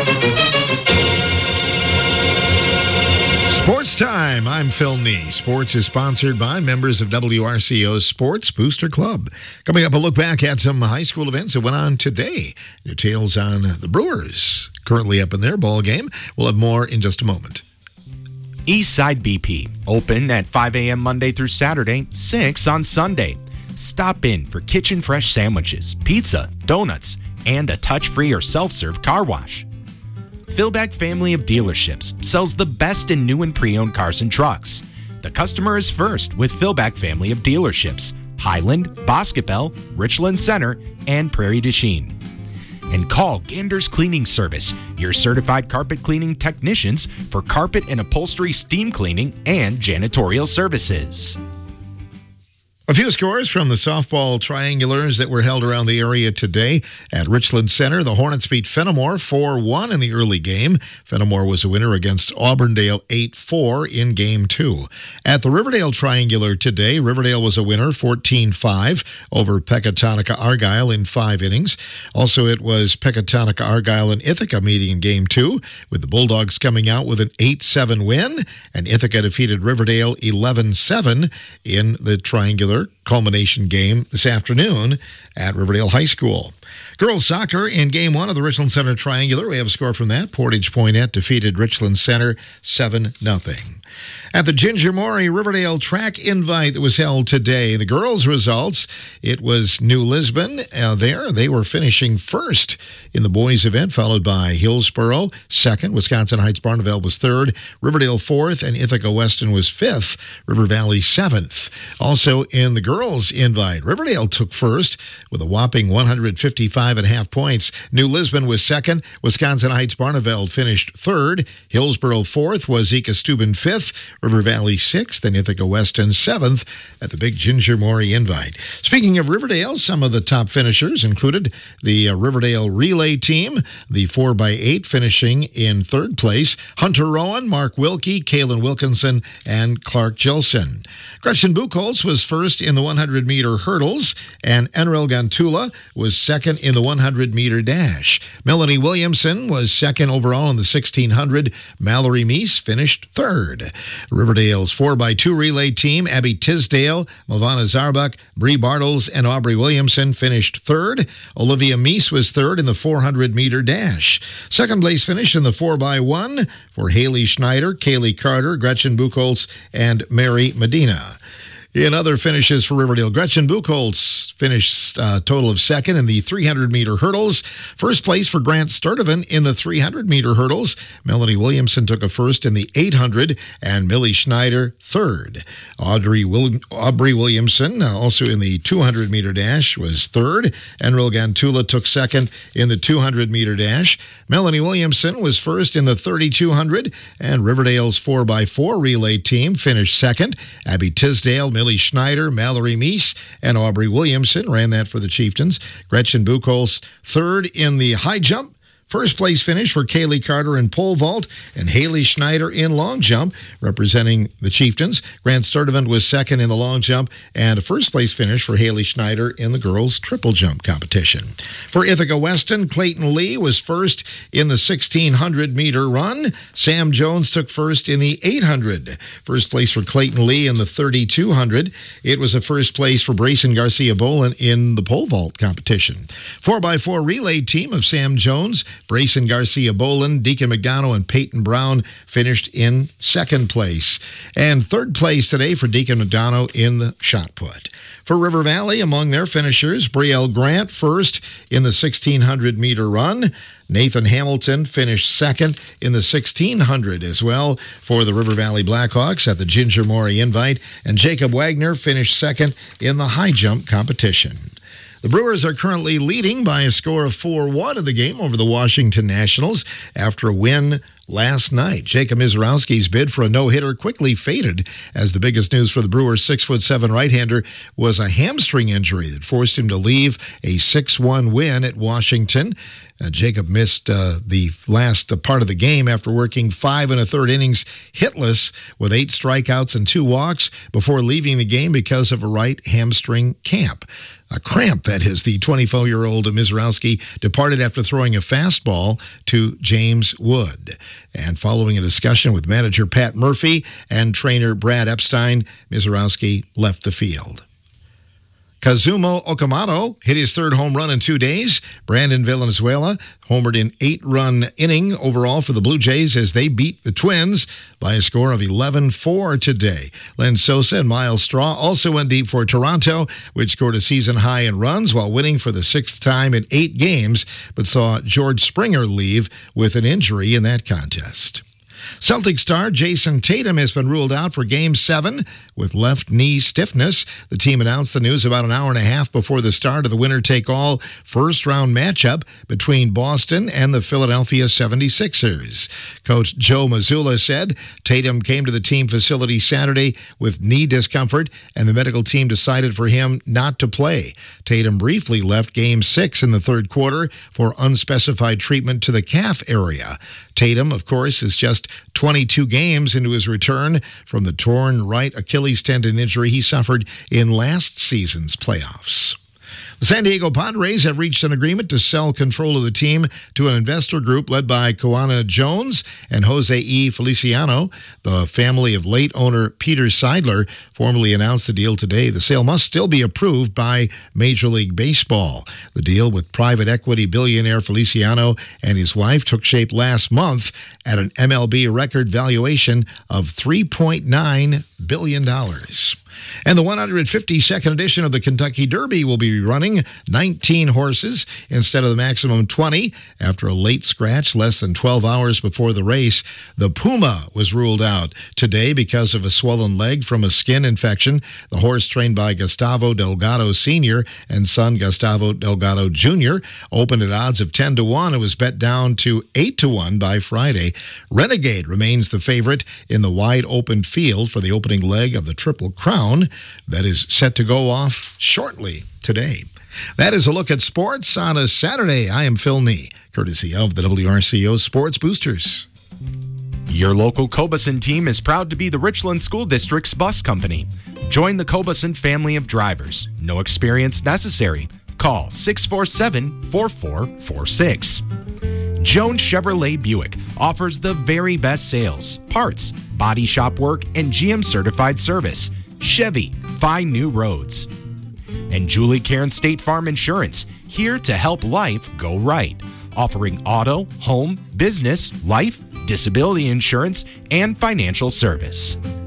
Sports Time. I'm Phil Nee. Sports is sponsored by members of WRCO's Sports Booster Club. Coming up, a look back at some high school events that went on today. Details on the Brewers currently up in their ball game. We'll have more in just a moment. Eastside BP, open at 5 a.m. Monday through Saturday, 6 on Sunday. Stop in for kitchen fresh sandwiches, pizza, donuts, and a touch-free or self-serve car wash. Philback Family of Dealerships sells the best in new and pre-owned cars and trucks. The customer is first with Philback Family of Dealerships, Highland, Boscobel, Richland Center, and Prairie du Chien. And call Gander's Cleaning Service, your certified carpet cleaning technicians for carpet and upholstery steam cleaning and janitorial services. A few scores from the softball triangulars that were held around the area today. At Richland Center, the Hornets beat Fenimore 4-1 in the early game. Fenimore was a winner against Auburndale 8-4 in Game 2. At the Riverdale Triangular today, Riverdale was a winner 14-5 over Pecatonica Argyle in 5 innings. Also, it was Pecatonica Argyle and Ithaca meeting in Game 2, with the Bulldogs coming out with an 8-7 win, and Ithaca defeated Riverdale 11-7 in the triangular culmination game this afternoon at Riverdale High School. Girls soccer in Game 1 of the Richland Center Triangular. We have a score from that. Portage Poinet defeated Richland Center 7-0. At the Ginger Maury Riverdale Track Invite that was held today, the girls' results, it was New Lisbon there. They were finishing first in the boys' event, followed by Hillsboro second. Wisconsin Heights Barneveld was third. Riverdale fourth, and Ithaca Weston was fifth. River Valley seventh. Also in the girls' invite, Riverdale took first with a whopping 155.5 points. New Lisbon was second. Wisconsin Heights Barneveld finished third. Hillsboro fourth. Wazeeka Steuben fifth. River Valley 6th, and Ithaca Weston 7th at the Big Ginger Maury Invite. Speaking of Riverdale, some of the top finishers included the Riverdale Relay Team, the 4x8 finishing in third place, Hunter Rowan, Mark Wilkie, Kaylin Wilkinson, and Clark Gilson. Gretchen Buchholz was first in the 100-meter hurdles, and Enril Gantula was second in the 100-meter dash. Melanie Williamson was second overall in the 1600. Mallory Meese finished third. Riverdale's 4x2 relay team, Abby Tisdale, Malvana Zarbuck, Bree Bartles, and Aubrey Williamson finished third. Olivia Meese was third in the 400-meter dash. Second place finish in the 4x1 for Haley Schneider, Kaylee Carter, Gretchen Buchholz, and Mary Medina. In other finishes for Riverdale, Gretchen Buchholz finished a total of second in the 300-meter hurdles. First place for Grant Sturdivant in the 300-meter hurdles. Melanie Williamson took a first in the 800, and Millie Schneider third. Aubrey Williamson, also in the 200-meter dash, was third. Enril Gantula took second in the 200-meter dash. Melanie Williamson was first in the 3200, and Riverdale's 4x4 relay team finished second. Abby Tisdale, Millie Schneider, Mallory Meese, and Aubrey Williamson ran that for the Chieftains. Gretchen Buchholz third in the high jump. First place finish for Kaylee Carter in pole vault, and Haley Schneider in long jump, representing the Chieftains. Grant Sturdivant was second in the long jump, and a first place finish for Haley Schneider in the girls' triple jump competition. For Ithaca Weston, Clayton Lee was first in the 1600-meter run. Sam Jones took first in the 800. First place for Clayton Lee in the 3200. It was a first place for Brayson Garcia-Bolin in the pole vault competition. 4x4 relay team of Sam Jones, Brayson Garcia-Bolin, Deacon McDonough, and Peyton Brown finished in second place. And third place today for Deacon McDonough in the shot put. For River Valley, among their finishers, Brielle Grant first in the 1600-meter run. Nathan Hamilton finished second in the 1600 as well for the River Valley Blackhawks at the Ginger Maury Invite. And Jacob Wagner finished second in the high jump competition. The Brewers are currently leading by a score of 4-1 in the game over the Washington Nationals after a win last night. Jacob Misiorowski's bid for a no-hitter quickly faded as the biggest news for the Brewers' 6'7" right-hander was a hamstring injury that forced him to leave a 6-1 win at Washington. Jacob missed the last part of the game after working 5 1/3 innings hitless with 8 strikeouts and 2 walks before leaving the game because of a right hamstring cramp. That is. The 24-year-old Misiorowski departed after throwing a fastball to James Wood. And following a discussion with manager Pat Murphy and trainer Brad Epstein, Misiorowski left the field. Kazumo Okamoto hit his 3rd home run in 2 days. Brandon Valenzuela homered in 8-run inning overall for the Blue Jays as they beat the Twins by a score of 11-4 today. Len Sosa and Miles Straw also went deep for Toronto, which scored a season high in runs while winning for the 6th time in 8 games, but saw George Springer leave with an injury in that contest. Celtic star Jason Tatum has been ruled out for Game 7 with left knee stiffness. The team announced the news about an hour and a half before the start of the winner-take-all first-round matchup between Boston and the Philadelphia 76ers. Coach Joe Mazzulla said Tatum came to the team facility Saturday with knee discomfort, and the medical team decided for him not to play. Tatum briefly left Game 6 in the 3rd quarter for unspecified treatment to the calf area. Tatum, of course, is just 22 games into his return from the torn right Achilles tendon injury he suffered in last season's playoffs. The San Diego Padres have reached an agreement to sell control of the team to an investor group led by Koana Jones and Jose E. Feliciano. The family of late owner Peter Seidler formally announced the deal today. The sale must still be approved by Major League Baseball. The deal with private equity billionaire Feliciano and his wife took shape last month at an MLB record valuation of $3.9 billion. And the 152nd edition of the Kentucky Derby will be running 19 horses instead of the maximum 20. After a late scratch less than 12 hours before the race, the Puma was ruled out today because of a swollen leg from a skin infection. The horse, trained by Gustavo Delgado Sr. and son Gustavo Delgado Jr., opened at odds of 10-1 and was bet down to 8-1 by Friday. Renegade remains the favorite in the wide-open field for the opening leg of the Triple Crown that is set to go off shortly today. That is a look at sports on a Saturday. I am Phil Nee, courtesy of the WRCO Sports Boosters. Your local Cobeson team is proud to be the Richland School District's bus company. Join the Cobeson family of drivers. No experience necessary. Call 647-4446. Jones Chevrolet Buick offers the very best sales, parts, body shop work, and GM certified service. Chevy, find new roads. And Julie Cairn State Farm Insurance, here to help life go right. Offering auto, home, business, life, disability insurance, and financial service.